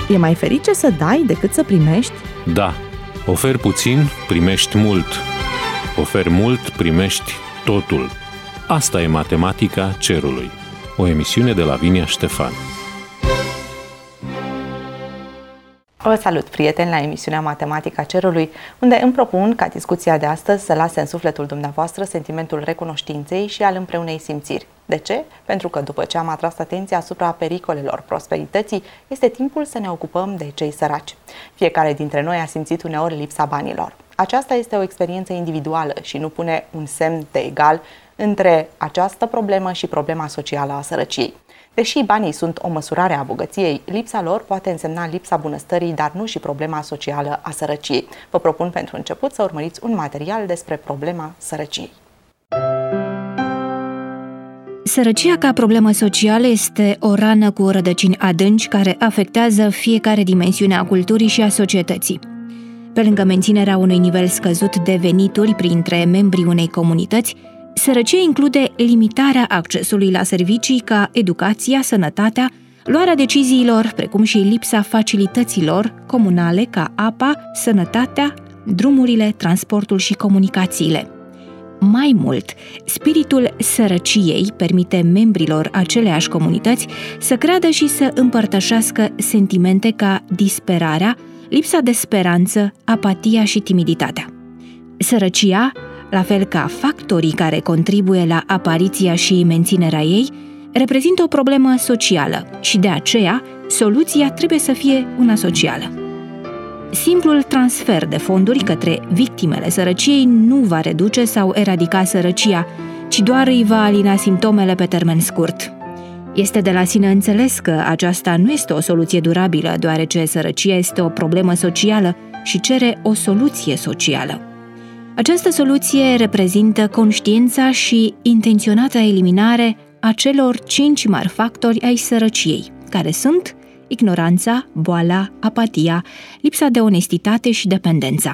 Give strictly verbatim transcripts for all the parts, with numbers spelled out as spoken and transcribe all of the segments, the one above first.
E mai ferice să dai decât să primești? Da. Oferi puțin, primești mult. Oferi mult, primești totul. Asta e matematica cerului. O emisiune de Lavinia Ștefan. Vă salut, prieteni, la emisiunea Matematica Cerului, unde îmi propun ca discuția de astăzi să lase în sufletul dumneavoastră sentimentul recunoștinței și al împreunei simțiri. De ce? Pentru că după ce am atras atenția asupra pericolelor prosperității, este timpul să ne ocupăm de cei săraci. Fiecare dintre noi a simțit uneori lipsa banilor. Aceasta este o experiență individuală și nu pune un semn de egal între această problemă și problema socială a sărăciei. Deși banii sunt o măsurare a bogăției, lipsa lor poate însemna lipsa bunăstării, dar nu și problema socială a sărăciei. Vă propun pentru început să urmăriți un material despre problema sărăciei. Sărăcia ca problemă socială este o rană cu rădăcini adânci care afectează fiecare dimensiune a culturii și a societății. Pe lângă menținerea unui nivel scăzut de venituri printre membrii unei comunități, sărăcia include limitarea accesului la servicii ca educația, sănătatea, luarea deciziilor, precum și lipsa facilităților comunale ca apa, sănătatea, drumurile, transportul și comunicațiile. Mai mult, spiritul sărăciei permite membrilor aceleiași comunități să creadă și să împărtășească sentimente ca disperarea, lipsa de speranță, apatia și timiditatea. Sărăcia, la fel ca factorii care contribuie la apariția și menținerea ei, reprezintă o problemă socială și de aceea soluția trebuie să fie una socială. Simplul transfer de fonduri către victimele sărăciei nu va reduce sau eradica sărăcia, ci doar îi va alina simptomele pe termen scurt. Este de la sine înțeles că aceasta nu este o soluție durabilă, deoarece sărăcia este o problemă socială și cere o soluție socială. Această soluție reprezintă conștiința și intenționata eliminare a celor cinci mari factori ai sărăciei, care sunt ignoranța, boala, apatia, lipsa de onestitate și dependența.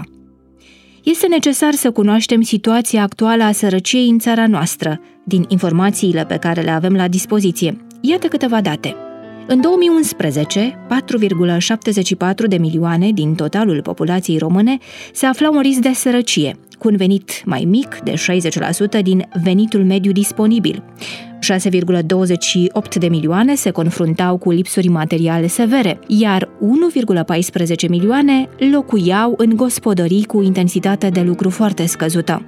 Este necesar să cunoaștem situația actuală a sărăciei în țara noastră, din informațiile pe care le avem la dispoziție. Iată câteva date. În două mii unsprezece, patru virgulă șaptezeci și patru de milioane din totalul populației române se aflau în risc de sărăcie, cu un venit mai mic de șaizeci la sută din venitul mediu disponibil. șase virgulă douăzeci și opt de milioane se confruntau cu lipsuri materiale severe, iar unu virgulă paisprezece milioane locuiau în gospodării cu intensitate de lucru foarte scăzută.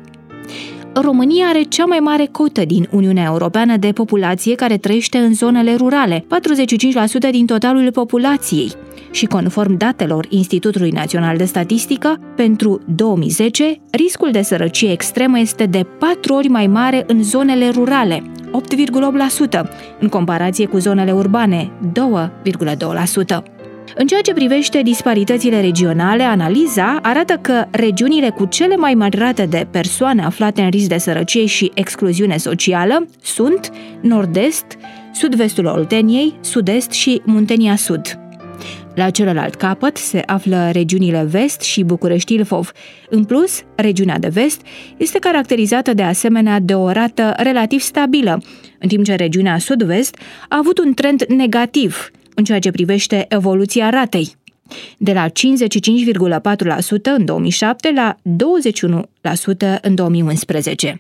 România are cea mai mare cotă din Uniunea Europeană de populație care trăiește în zonele rurale, patruzeci și cinci la sută din totalul populației. Și conform datelor Institutului Național de Statistică, pentru două mii zece, riscul de sărăcie extremă este de patru ori mai mare în zonele rurale, opt virgulă opt la sută, în comparație cu zonele urbane, doi virgulă doi la sută. În ceea ce privește disparitățile regionale, analiza arată că regiunile cu cele mai mari rate de persoane aflate în risc de sărăcie și excluziune socială sunt Nord-Est, Sud-Vestul Olteniei, Sud-Est și Muntenia Sud. La celălalt capăt se află regiunile Vest și București-Ilfov. În plus, regiunea de Vest este caracterizată de asemenea de o rată relativ stabilă, în timp ce regiunea Sud-Vest a avut un trend negativ în ceea ce privește evoluția ratei, de la cincizeci și cinci virgulă patru la sută în două mii șapte la douăzeci și unu la sută în două mii unsprezece.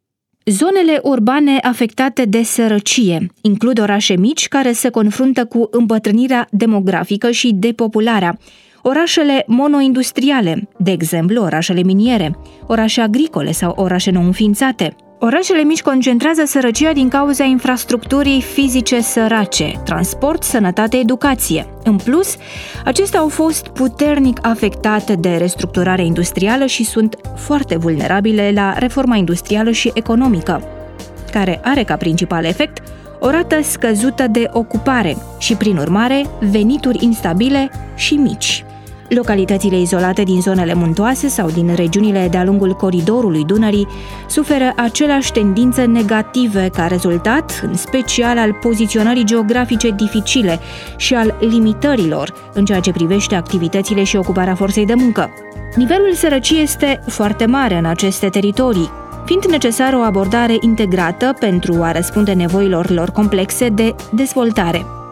Zonele urbane afectate de sărăcie includ orașe mici care se confruntă cu îmbătrânirea demografică și depopularea, orașele monoindustriale, de exemplu orașele miniere, orașe agricole sau orașe nou înființate. Orașele mici concentrează sărăcia din cauza infrastructurii fizice sărace, transport, sănătate, educație. În plus, acestea au fost puternic afectate de restructurarea industrială și sunt foarte vulnerabile la reforma industrială și economică, care are ca principal efect o rată scăzută de ocupare și, prin urmare, venituri instabile și mici. Localitățile izolate din zonele muntoase sau din regiunile de-a lungul coridorului Dunării suferă aceleași tendințe negative ca rezultat, în special al poziționării geografice dificile și al limitărilor în ceea ce privește activitățile și ocuparea forței de muncă. Nivelul sărăciei este foarte mare în aceste teritorii, fiind necesară o abordare integrată pentru a răspunde nevoilor lor complexe de dezvoltare.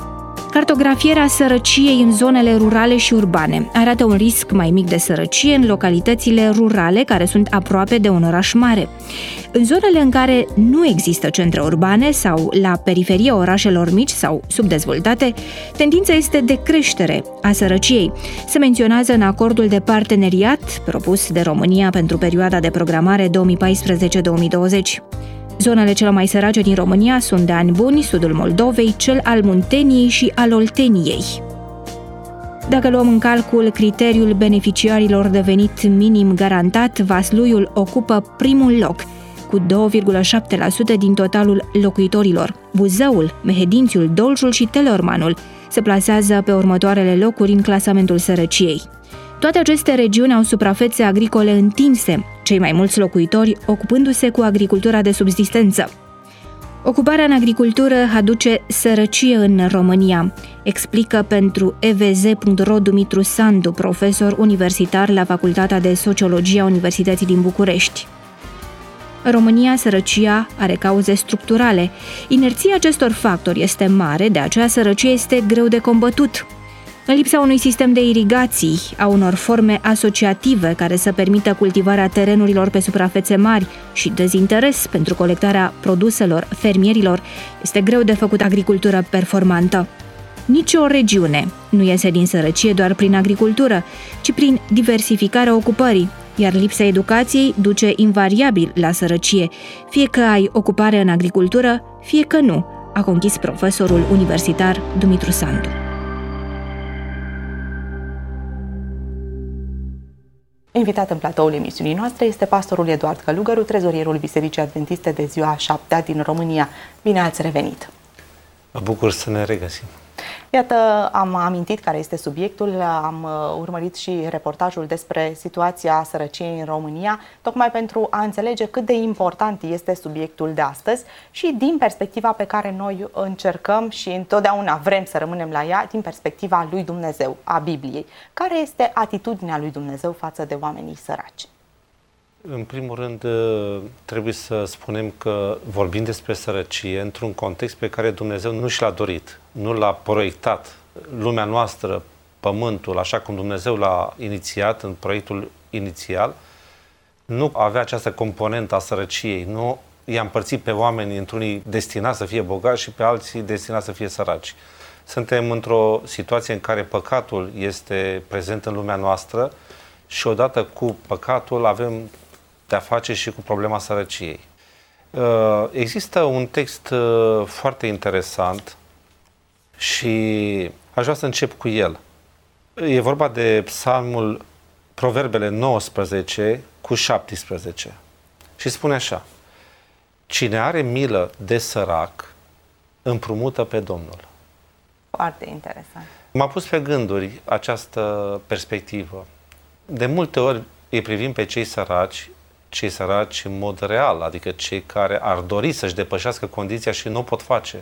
Cartografierea sărăciei în zonele rurale și urbane arată un risc mai mic de sărăcie în localitățile rurale care sunt aproape de un oraș mare. În zonele în care nu există centre urbane sau la periferia orașelor mici sau subdezvoltate, tendința este de creștere a sărăciei. Se menționează în acordul de parteneriat propus de România pentru perioada de programare două mii paisprezece două mii douăzeci. Zonele cele mai sărace din România sunt de Ani Buni, sudul Moldovei, cel al Munteniei și al Olteniei. Dacă luăm în calcul criteriul beneficiarilor de venit minim garantat, Vasluiul ocupă primul loc, cu două virgulă șapte la sută din totalul locuitorilor. Buzăul, Mehedințiul, Doljul și Teleormanul se plasează pe următoarele locuri în clasamentul sărăciei. Toate aceste regiuni au suprafețe agricole întinse, cei mai mulți locuitori ocupându-se cu agricultura de subzistență. Ocuparea în agricultură aduce sărăcie în România, explică pentru e v z punct ro Dumitru Sandu, profesor universitar la Facultatea de Sociologie a Universității din București. În România, sărăcia are cauze structurale. Inerția acestor factori este mare, de aceea sărăcia este greu de combătut. În lipsa unui sistem de irigații, a unor forme asociative care să permită cultivarea terenurilor pe suprafețe mari și dezinteres pentru colectarea produselor fermierilor, este greu de făcut agricultură performantă. Nici o regiune nu iese din sărăcie doar prin agricultură, ci prin diversificarea ocupării, iar lipsa educației duce invariabil la sărăcie, fie că ai ocupare în agricultură, fie că nu, a conchis profesorul universitar Dumitru Sandu. Invitat în platoul emisiunii noastre este pastorul Eduard Călugăru, trezorierul Bisericii Adventiste de Ziua a șaptea din România. Bine ați revenit! Mă bucur să ne regăsim. Iată, am amintit care este subiectul, am urmărit și reportajul despre situația sărăciei în România, tocmai pentru a înțelege cât de important este subiectul de astăzi și din perspectiva pe care noi încercăm și întotdeauna vrem să rămânem la ea, din perspectiva lui Dumnezeu, a Bibliei. Care este atitudinea lui Dumnezeu față de oamenii săraci? În primul rând, trebuie să spunem că vorbim despre sărăcie într-un context pe care Dumnezeu nu și l-a dorit, nu l-a proiectat. Lumea noastră, pământul, așa cum Dumnezeu l-a inițiat în proiectul inițial, nu avea această componentă a sărăciei, nu i-a împărțit pe oameni într-unii destinați să fie bogați și pe alții destinați să fie săraci. Suntem într-o situație în care păcatul este prezent în lumea noastră și odată cu păcatul avem de-a face și cu problema sărăciei. Există un text foarte interesant și aș vrea să încep cu el. E vorba de psalmul Proverbele nouăsprezece cu șaptesprezece și spune așa: cine are milă de sărac, împrumută pe Domnul. Foarte interesant. M-a pus pe gânduri această perspectivă. De multe ori îi privim pe cei săraci, cei săraci în mod real, adică cei care ar dori să-și depășească condiția și nu o pot face,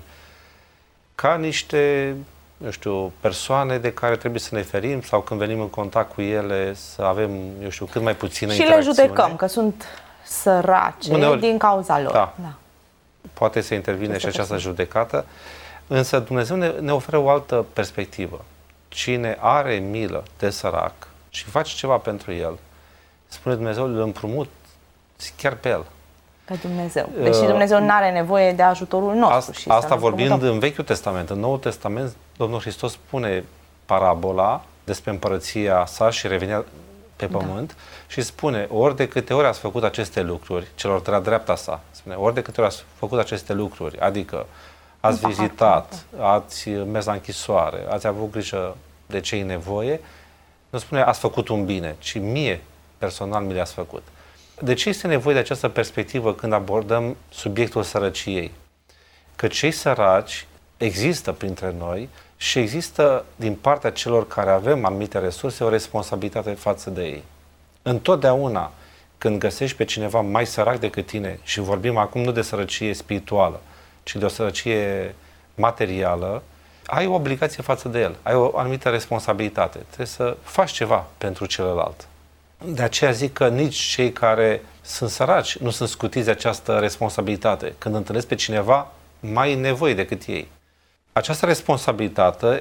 ca niște, eu știu, persoane de care trebuie să ne ferim sau când venim în contact cu ele să avem, eu știu, cât mai puțină și interacțiune. Și le judecăm că sunt sărace uneori, din cauza lor. Da. Da. Poate să intervine este și această posibil. judecată, însă Dumnezeu ne, ne oferă o altă perspectivă. Cine are milă de sărac și face ceva pentru el, spune Dumnezeu, îl împrumut chiar pe el. Pe Dumnezeu. Deși Dumnezeu nu are nevoie de ajutorul nostru. Asta, și asta vorbind împrumutăm. În Vechiul Testament. În Noul Testament, Domnul Hristos spune parabola despre împărăția sa și revenia pe pământ, da. Și spune, ori de câte ori ați făcut aceste lucruri, celor de la dreapta sa, spune, ori de câte ori ați făcut aceste lucruri, adică ați în vizitat, da. ați mers la închisoare, ați avut grijă de cei în nevoie, nu spune ați făcut un bine, ci mie personal mi le-ați făcut. De ce este nevoie de această perspectivă când abordăm subiectul sărăciei? Că cei săraci există printre noi și există din partea celor care avem anumite resurse o responsabilitate față de ei. Întotdeauna când găsești pe cineva mai sărac decât tine, și vorbim acum nu de sărăcie spirituală, ci de o sărăcie materială, ai o obligație față de el, ai o anumită responsabilitate. Trebuie să faci ceva pentru celălalt. De aceea zic că nici cei care sunt săraci nu sunt scutiți de această responsabilitate când întâlnesc pe cineva mai în nevoie decât ei. această responsabilitate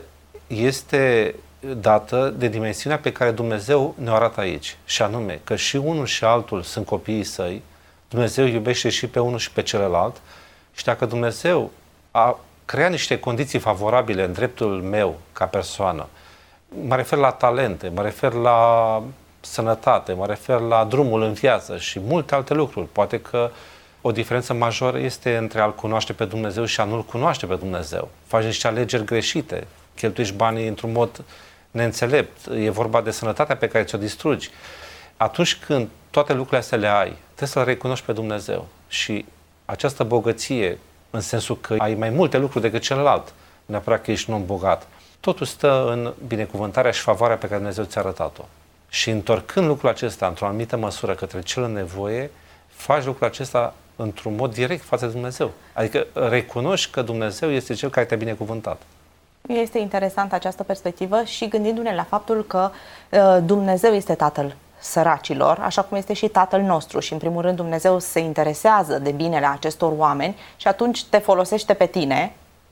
este dată de dimensiunea pe care Dumnezeu ne-o arată aici. Și anume că și unul și altul sunt copiii săi, Dumnezeu iubește și pe unul și pe celălalt și dacă Dumnezeu a creat niște condiții favorabile în dreptul meu ca persoană, mă refer la talente, mă refer la sănătate, mă refer la drumul în viață și multe alte lucruri. Poate că o diferență majoră este între a-L cunoaște pe Dumnezeu și a nu-L cunoaște pe Dumnezeu. Faci niște alegeri greșite, cheltuiești banii într-un mod neînțelept, e vorba de sănătatea pe care ți-o distrugi. Atunci când toate lucrurile astea le ai, trebuie să-L recunoști pe Dumnezeu. Și această bogăție, în sensul că ai mai multe lucruri decât celălalt, neapărat că ești un om bogat, totul stă în binecuvântarea și favoarea pe care Dumnezeu ți-a arătat-o. Și întorcând lucrul acesta într-o anumită măsură către cel în nevoie, faci lucrul acesta într-un mod direct față de Dumnezeu. Adică recunoști că Dumnezeu este Cel care te-a binecuvântat. Este interesantă această perspectivă și gândindu-ne la faptul că uh, Dumnezeu este Tatăl săracilor, așa cum este și Tatăl nostru și în primul rând Dumnezeu se interesează de binele acestor oameni și atunci te folosește pe tine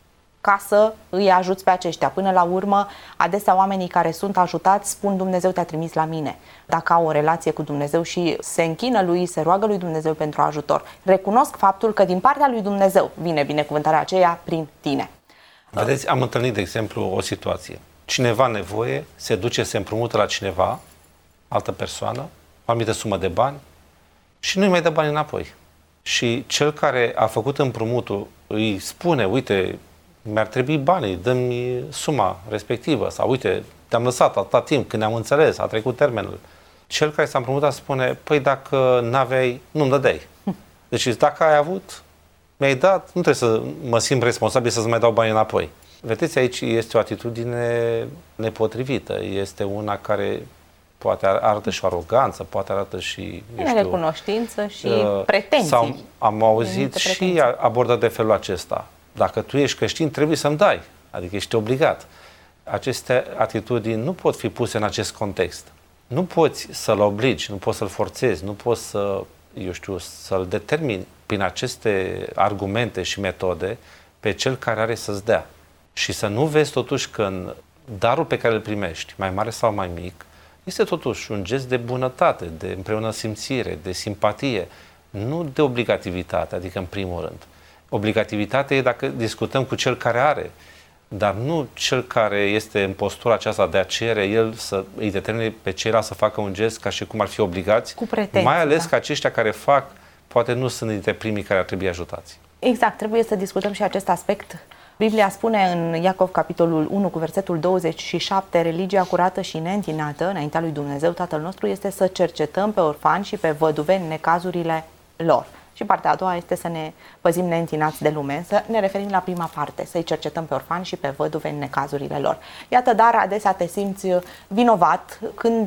ca să îi ajuți pe aceștia. Până la urmă, adesea oamenii care sunt ajutați spun Dumnezeu te-a trimis la mine. Dacă au o relație cu Dumnezeu și se închină lui, se roagă lui Dumnezeu pentru ajutor, recunosc faptul că din partea lui Dumnezeu vine binecuvântarea aceea prin tine. Vedeți, am întâlnit, de exemplu, o situație. Cineva nevoie se duce, se împrumută la cineva, altă persoană, o anumită sumă de bani și nu-i mai dă bani înapoi. Și cel care a făcut împrumutul îi spune, uite, mi-ar trebui banii, dă-mi suma respectivă sau uite, te-am lăsat atâta timp, când ne-am înțeles, a trecut termenul. Cel care s-a împrumutat spune, păi dacă n-aveai, nu-mi dădeai. Deci dacă ai avut, mi-ai dat, nu trebuie să mă simt responsabil să-ți mai dau bani înapoi. Vedeți, aici este o atitudine nepotrivită, este una care poate arată și o aroganță, poate arată și, eu știu, nerecunoștință și uh, pretenții. Sau am auzit și abordat de felul acesta. Dacă tu ești creștin, trebuie să-mi dai, adică ești obligat. Aceste atitudini nu pot fi puse în acest context. Nu poți să-l obligi, nu poți să-l forțezi, nu poți să, eu știu, să-l determini prin aceste argumente și metode pe cel care are să-ți dea. Și să nu vezi totuși că în darul pe care îl primești, mai mare sau mai mic, este totuși un gest de bunătate, de împreună simțire, de simpatie, nu de obligativitate, adică în primul rând. Obligativitatea e dacă discutăm cu cel care are, dar nu cel care este în postura aceasta de a cere el să îi determine pe ceilalți să facă un gest ca și cum ar fi obligați, cu pretenții, mai ales da. că aceștia care fac poate nu sunt dintre primii care ar trebui ajutați. Exact, trebuie să discutăm și acest aspect. Biblia spune în Iacov, capitolul unu, cu versetul douăzeci și șapte, religia curată și neîntinată înaintea lui Dumnezeu, Tatăl nostru, este să cercetăm pe orfani și pe văduve în necazurile lor. Și partea a doua este să ne păzim neîntinați de lume, să ne referim la prima parte, să-i cercetăm pe orfani și pe văduve în necazurile lor. Iată, dar adesea te simți vinovat când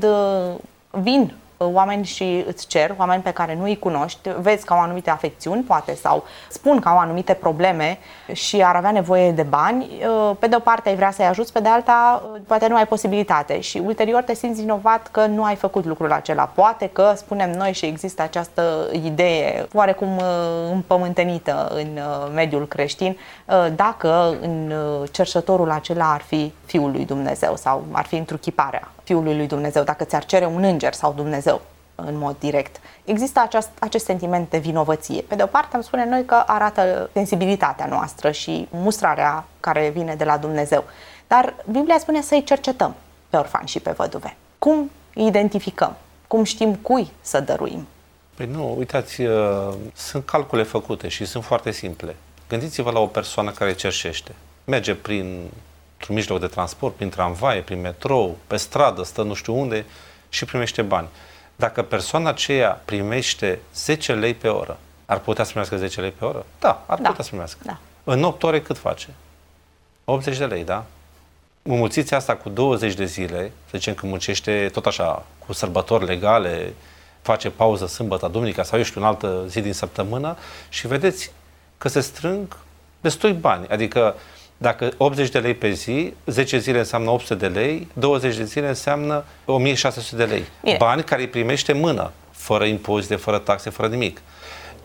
vin oameni și îți cer, oameni pe care nu îi cunoști, vezi că au anumite afecțiuni, poate, sau spun că au anumite probleme și ar avea nevoie de bani. Pe de o parte ai vrea să-i ajuți, pe de alta poate nu ai posibilitate și ulterior te simți vinovat că nu ai făcut lucrul acela. Poate că, spunem noi, și există această idee oarecum împământenită în mediul creștin, dacă în cerșătorul acela ar fi Fiul lui Dumnezeu sau ar fi întruchiparea Fiului lui Dumnezeu, dacă ți-ar cere un înger sau Dumnezeu în mod direct. Există aceast, acest sentiment de vinovăție. Pe de o parte am spune noi că arată sensibilitatea noastră și mustrarea care vine de la Dumnezeu. Dar Biblia spune să-i cercetăm pe orfani și pe văduve. Cum îi identificăm? Cum știm cui să dăruim? Păi nu, uitați, uh, sunt calcule făcute și sunt foarte simple. Gândiți-vă la o persoană care cerșește. Merge prin într-un mijloc de transport, prin tramvaie, prin metrou, pe stradă, stă nu știu unde și primește bani. Dacă persoana aceea primește zece lei pe oră, ar putea să primească zece lei pe oră? Da, ar da. putea să primească. Da. În opt ore cât face? optzeci de lei, da? Înmulțiți asta cu douăzeci de zile, să zicem că muncește tot așa, cu sărbători legale, face pauză sâmbătă, duminica sau eu știu, în altă zi din săptămână și vedeți că se strâng destui bani. Adică dacă optzeci de lei pe zi, zece zile înseamnă opt sute de lei, douăzeci de zile înseamnă o mie șase sute de lei. Bine. Bani care îi primește mână, fără impozite, fără taxe, fără nimic.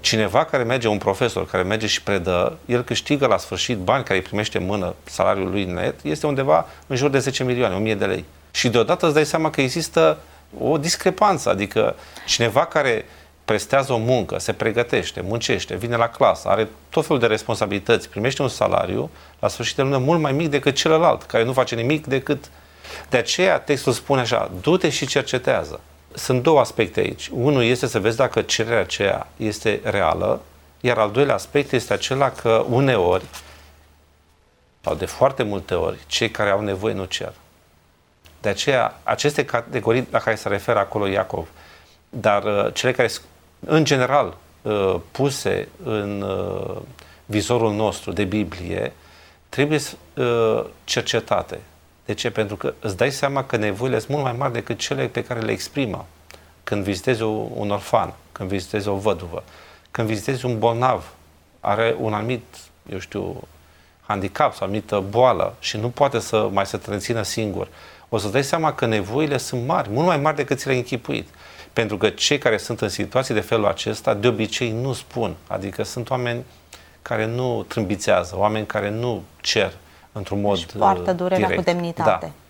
Cineva care merge, un profesor care merge și predă, el câștigă la sfârșit bani care îi primește în mână, salariul lui net, este undeva în jur de zece milioane, o mie de lei. Și deodată îți dai seama că există o discrepanță, adică cineva care prestează o muncă, se pregătește, muncește, vine la clasă, are tot felul de responsabilități, primește un salariu, la sfârșit de lună mult mai mic decât celălalt, care nu face nimic decât... De aceea textul spune așa, du-te și cercetează. Sunt două aspecte aici. Unul este să vezi dacă cererea aceea este reală, iar al doilea aspect este acela că uneori, sau de foarte multe ori, cei care au nevoie nu cer. De aceea, aceste categorii la care se referă acolo Iacov, dar uh, cele care, în general, uh, puse în uh, vizorul nostru de Biblie, trebuie uh, cercetate. De ce? Pentru că îți dai seama că nevoile sunt mult mai mari decât cele pe care le exprimă. Când vizitezi un orfan, când vizitezi o văduvă, când vizitezi un bolnav, are un anumit, eu știu, handicap sau anumită boală și nu poate să mai se întrețină singur, o să-ți dai seama că nevoile sunt mari, mult mai mari decât ți le-ai închipuit. Pentru că cei care sunt în situații de felul acesta, de obicei nu spun. Adică sunt oameni care nu trâmbițează, oameni care nu cer într-un mod direct. Poartă durerea cu demnitate. Da.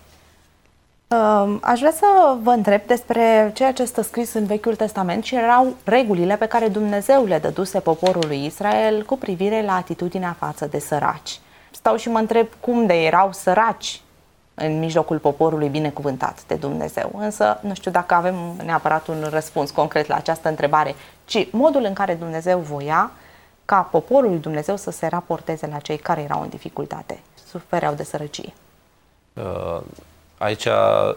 Aș vrea să vă întreb despre ceea ce stă scris în Vechiul Testament și erau regulile pe care Dumnezeu le dăduse poporului Israel cu privire la atitudinea față de săraci. Stau și mă întreb cum de erau săraci în mijlocul poporului binecuvântat de Dumnezeu. Însă nu știu dacă avem neapărat un răspuns concret la această întrebare, ci modul în care Dumnezeu voia ca poporul lui Dumnezeu să se raporteze la cei care erau în dificultate, sufereau de sărăcie. Uh, aici,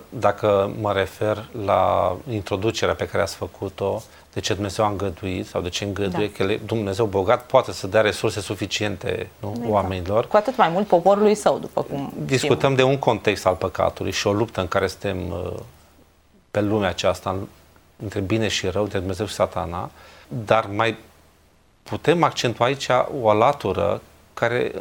dacă mă refer la introducerea pe care ați făcut-o, de ce Dumnezeu a îngăduit sau de ce îngăduie, da. Că Dumnezeu bogat poate să dea resurse suficiente, nu, exact. Oamenilor. Cu atât mai mult poporului său, după cum discutăm știm. De un context al păcatului și o luptă în care suntem uh, pe lumea aceasta, între bine și rău, între Dumnezeu și Satana, dar mai putem accentua aici o latură care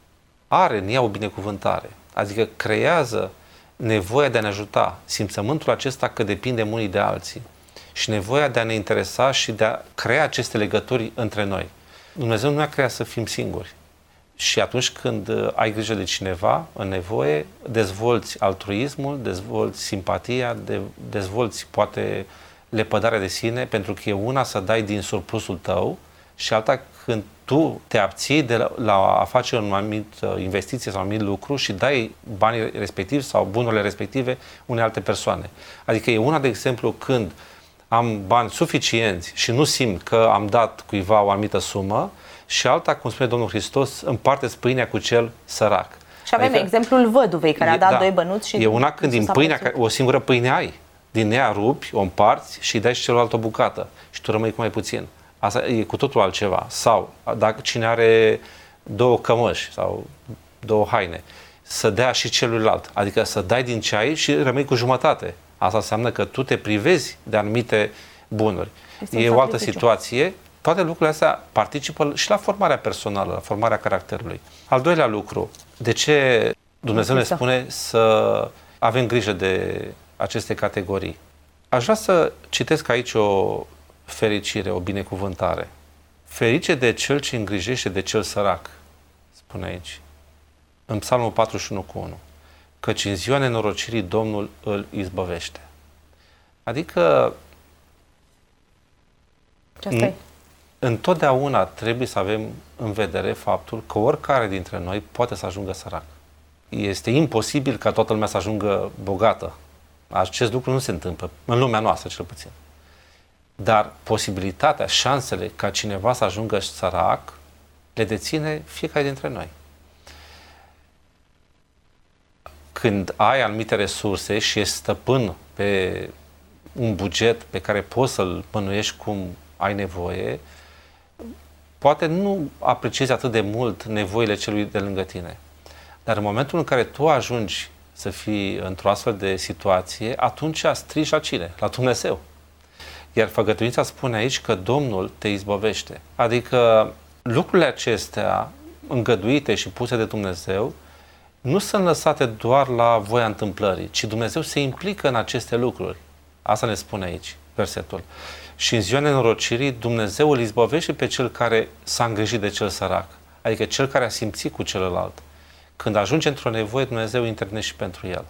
are în ea o binecuvântare, adică creează nevoia de a ne ajuta, simțământul acesta că depindem unii de alții și nevoia de a ne interesa și de a crea aceste legături între noi. Dumnezeu nu ne-a creat să fim singuri și atunci când ai grijă de cineva în nevoie, dezvolți altruismul, dezvolți simpatia, dezvolți poate lepădarea de sine, pentru că e una să dai din surplusul tău și alta când tu te abții de la, la a face un anumit investiție sau un anumit lucru și dai banii respectivi sau bunurile respective unei alte persoane. Adică e una, de exemplu, când am bani suficienți și nu simt că am dat cuiva o anumită sumă și alta, cum spune Domnul Hristos, împarte-ți pâinea cu cel sărac. Și avem adică, exemplul văduvei care e, a dat da, doi bănuți și... E una când din pâinea, o singură pâine ai, din ea rupi, o împarți și îi dai și celălalt o bucată și tu rămâi cu mai puțin. Asta e cu totul altceva. Sau dacă cine are două cămăși sau două haine, să dea și celuilalt. Adică să dai din ce ai și rămâi cu jumătate. Asta înseamnă că tu te privezi de anumite bunuri. Este e o altă situație. Toate lucrurile astea participă și la formarea personală, la formarea caracterului. Al doilea lucru, de ce Dumnezeu ne spune să avem grijă de aceste categorii? Aș vrea să citesc aici o fericire, o binecuvântare. Ferice de cel ce îngrijește de cel sărac, spune aici, în Psalmul patruzeci și unu cu unu, căci în ziua nenorocirii Domnul îl izbăvește. Adică Ce întotdeauna trebuie să avem în vedere faptul că oricare dintre noi poate să ajungă sărac. Este imposibil ca toată lumea să ajungă bogată. Acest lucru nu se întâmplă, în lumea noastră cel puțin. Dar posibilitatea, șansele ca cineva să ajungă sărac, le deține fiecare dintre noi. Când ai anumite resurse și ești stăpân pe un buget pe care poți să-l bănuiești cum ai nevoie, poate nu apreciezi atât de mult nevoile celui de lângă tine. Dar în momentul în care tu ajungi să fii într-o astfel de situație, atunci strigi la cine? La Dumnezeu. Iar făgăduința spune aici că Domnul te izbăvește. Adică lucrurile acestea îngăduite și puse de Dumnezeu nu sunt lăsate doar la voia întâmplării, ci Dumnezeu se implică în aceste lucruri. Asta ne spune aici. versetul. Și în ziua nenorocirii Dumnezeu îl izbăvește pe cel care s-a îngrijit de cel sărac, adică cel care a simțit cu celălalt. Când ajunge într-o nevoie, Dumnezeu intervine și pentru el.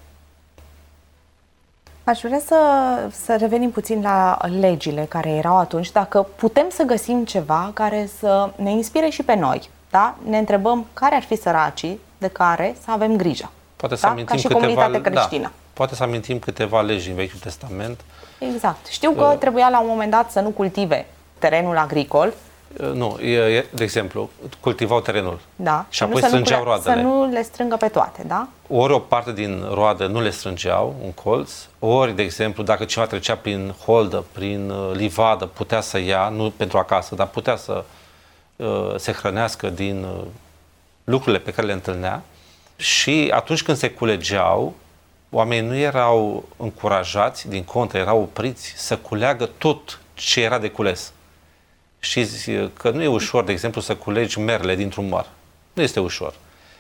Aș vrea să, să revenim puțin la legile care erau atunci, dacă putem să găsim ceva care să ne inspire și pe noi. Da? Ne întrebăm care ar fi săracii de care să avem grijă. Poate să da? amintim Ca și câteva, comunitate creștină. Da, poate să amintim câteva legi din Vechiul Testament. Exact. Știu că uh, trebuia la un moment dat să nu cultive terenul agricol. Uh, nu, e, e, de exemplu, cultivau terenul. Da. Și apoi strângeau roadele. Să nu le strângă pe toate, da? Ori o parte din roadă nu le strângeau, un colț, ori, de exemplu, dacă cineva trecea prin holdă, prin uh, livadă, putea să ia, nu pentru acasă, dar putea să uh, se hrănească din uh, lucrurile pe care le întâlnea. Și atunci când se culegeau, oamenii nu erau încurajați, din contră, erau opriți să culeagă tot ce era de cules. Știți că nu e ușor, de exemplu, să culegi merle dintr-un măr. Nu este ușor.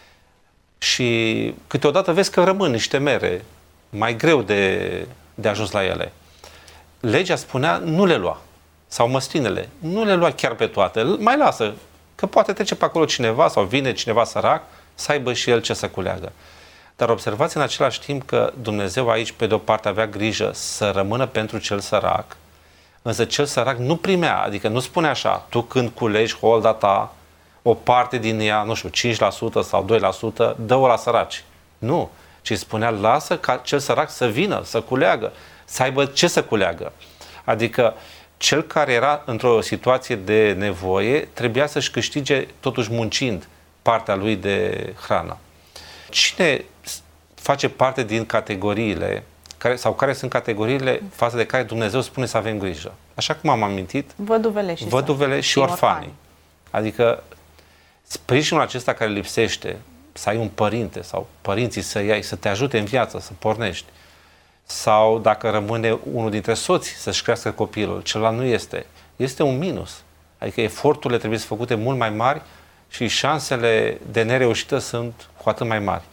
Și câteodată vezi că rămân niște mere mai greu de, de ajuns la ele. Legea spunea nu le lua. Sau măslinele, nu le lua chiar pe toate. Mai lasă, că poate trece pe acolo cineva sau vine cineva sărac să aibă și el ce să culeagă. Dar observați în același timp că Dumnezeu aici, pe de-o parte, avea grijă să rămână pentru cel sărac, însă cel sărac nu primea, adică nu spune așa, tu când culegi holda ta, o parte din ea, nu știu, cinci la sută sau doi la sută, dă-o la săraci. Nu, ci spunea, lasă ca cel sărac să vină, să culeagă, să aibă ce să culeagă. Adică cel care era într-o situație de nevoie trebuia să-și câștige, totuși muncind, partea lui de hrană. Cine face parte din categoriile care, sau care sunt categoriile față de care Dumnezeu spune să avem grijă? Așa cum am amintit, văduvele și, văduvele și, și orfanii. orfanii. Adică sprijinul acesta care lipsește, să ai un părinte sau părinții să iei, să te ajute în viață, să pornești, sau dacă rămâne unul dintre soți să-și crească copilul, celălalt nu este, este un minus. Adică eforturile trebuie să făcute mult mai mari și șansele de nereușită sunt cu atât mai mari.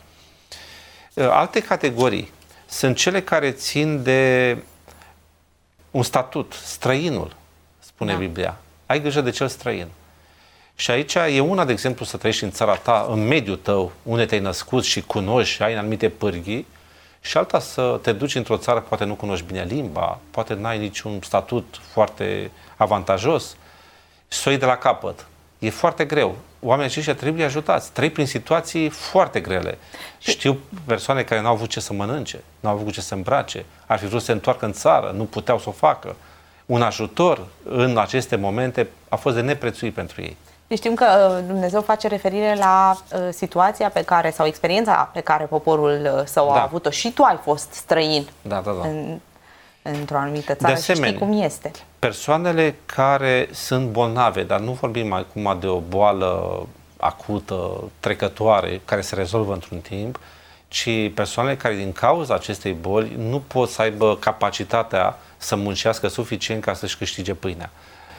Alte categorii sunt cele care țin de un statut, străinul, spune da. Biblia. Ai grijă de cel străin. Și aici e una, de exemplu, să trăiești în țara ta, în mediul tău, unde te-ai născut și cunoști și ai anumite pârghii, și alta să te duci într-o țară, poate nu cunoști bine limba, poate n-ai niciun statut foarte avantajos, și să o iei de la capăt. E foarte greu. Oamenii aceștia trebuie ajutați. Trăi prin situații foarte grele. Și... Știu persoane care n-au avut ce să mănânce, n-au avut ce să îmbrace, ar fi vrut să se întoarcă în țară, nu puteau să o facă. Un ajutor în aceste momente a fost de neprețuit pentru ei. Știm că Dumnezeu face referire la uh, situația pe care, sau experiența pe care poporul său da. a avut-o. Și tu ai fost străin da, da, da. În, într-o anumită țară de asemenea, și știi cum este. Persoanele care sunt bolnave, dar nu vorbim acum de o boală acută, trecătoare, care se rezolvă într-un timp, ci persoanele care din cauza acestei boli nu pot să aibă capacitatea să muncească suficient ca să-și câștige pâinea.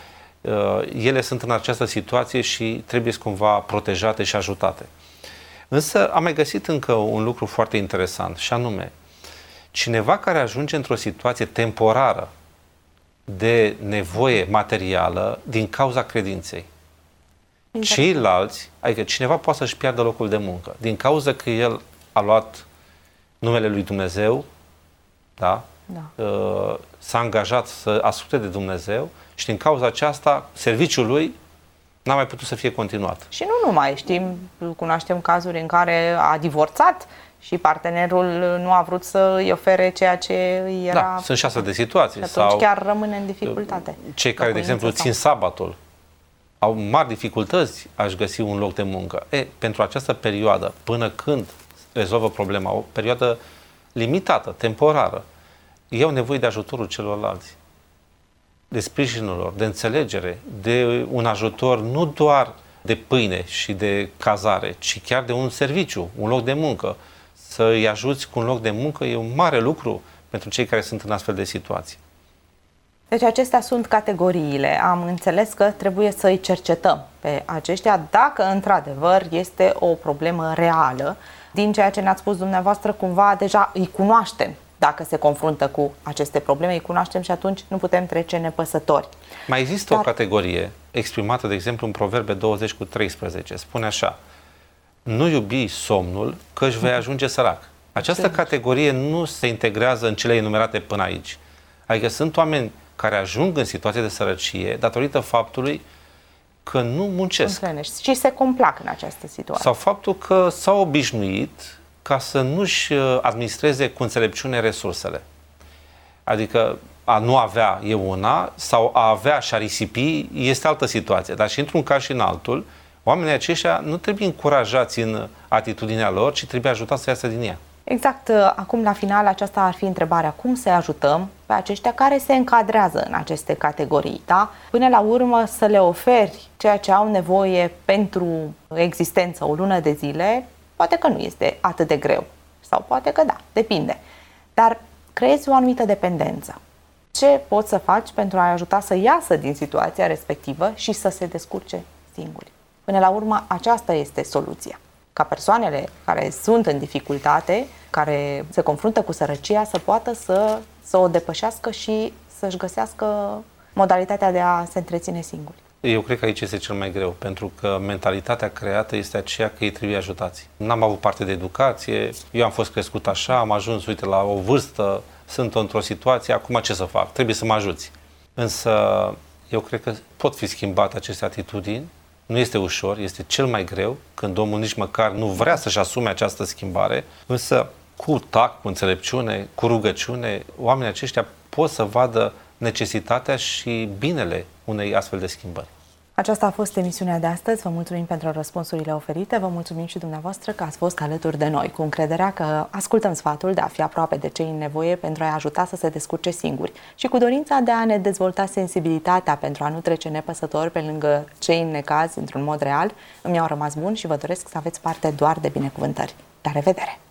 Ele sunt în această situație și trebuie cumva protejate și ajutate. Însă am mai găsit încă un lucru foarte interesant, și anume, cineva care ajunge într-o situație temporară de nevoie materială din cauza credinței. Interesant. Ceilalți, adică cineva poate să-și piardă locul de muncă din cauza că el a luat numele lui Dumnezeu, da? Da. S-a angajat să asculte de Dumnezeu și din cauza aceasta serviciul lui n-a mai putut să fie continuat. Și nu numai, știm, cunoaștem cazuri în care a divorțat și partenerul nu a vrut să îi ofere ceea ce era... Da, sunt și astfel de situații. Și atunci sau chiar rămâne în dificultate. Cei care, de exemplu, țin sabatul, au mari dificultăți aș găsi un loc de muncă. E, pentru această perioadă, până când rezolvă problema, o perioadă limitată, temporară, ei au nevoie de ajutorul celorlalți, de sprijinul lor, de înțelegere, de un ajutor nu doar de pâine și de cazare, ci chiar de un serviciu, un loc de muncă. Să îi ajuți cu un loc de muncă e un mare lucru pentru cei care sunt în astfel de situații. Deci acestea sunt categoriile. Am înțeles că trebuie să îi cercetăm pe aceștia dacă într-adevăr este o problemă reală. Din ceea ce ne-ați spus dumneavoastră, cumva deja îi cunoaștem dacă se confruntă cu aceste probleme, îi cunoaștem și atunci nu putem trece nepăsători. Mai există Dar... o categorie exprimată, de exemplu, în Proverbe douăzeci cu treisprezece. Spune așa: nu iubi somnul, că își vei ajunge sărac. Această Excelent. categorie nu se integrează în cele enumerate până aici. Adică sunt oameni care ajung în situație de sărăcie datorită faptului că nu muncesc. Și se complac în această situație. Sau faptul că s-au obișnuit ca să nu-și administreze cu înțelepciune resursele. Adică a nu avea e una, sau a avea și a risipi este altă situație. Dar și într-un caz și în altul, oamenii aceștia nu trebuie încurajați în atitudinea lor, ci trebuie ajutați să iasă din ea. Exact. Acum, la final, aceasta ar fi întrebarea: cum să ajutăm pe aceștia care se încadrează în aceste categorii, da? Până la urmă, să le oferi ceea ce au nevoie pentru existență o lună de zile, poate că nu este atât de greu. Sau poate că da, depinde. Dar creezi o anumită dependență. Ce poți să faci pentru a-i ajuta să iasă din situația respectivă și să se descurce singuri? Până la urmă, aceasta este soluția. Ca persoanele care sunt în dificultate, care se confruntă cu sărăcia, să poată să, să o depășească și să-și găsească modalitatea de a se întreține singuri. Eu cred că aici este cel mai greu, pentru că mentalitatea creată este aceea că ei trebuie ajutați. N-am avut parte de educație, eu am fost crescut așa, am ajuns, uite, la o vârstă, sunt într-o situație, acum ce să fac? Trebuie să mă ajuți. Însă eu cred că pot fi schimbate aceste atitudini. Nu este ușor, este cel mai greu când omul nici măcar nu vrea să-și asume această schimbare, însă cu tact, cu înțelepciune, cu rugăciune, oamenii aceștia pot să vadă necesitatea și binele unei astfel de schimbări. Aceasta a fost emisiunea de astăzi. Vă mulțumim pentru răspunsurile oferite. Vă mulțumim și dumneavoastră că ați fost alături de noi, cu încrederea că ascultăm sfatul de a fi aproape de cei în nevoie pentru a-i ajuta să se descurce singuri și cu dorința de a ne dezvolta sensibilitatea pentru a nu trece nepăsători pe lângă cei în necaz într-un mod real. Îmi au rămas bun și vă doresc să aveți parte doar de binecuvântări. La revedere!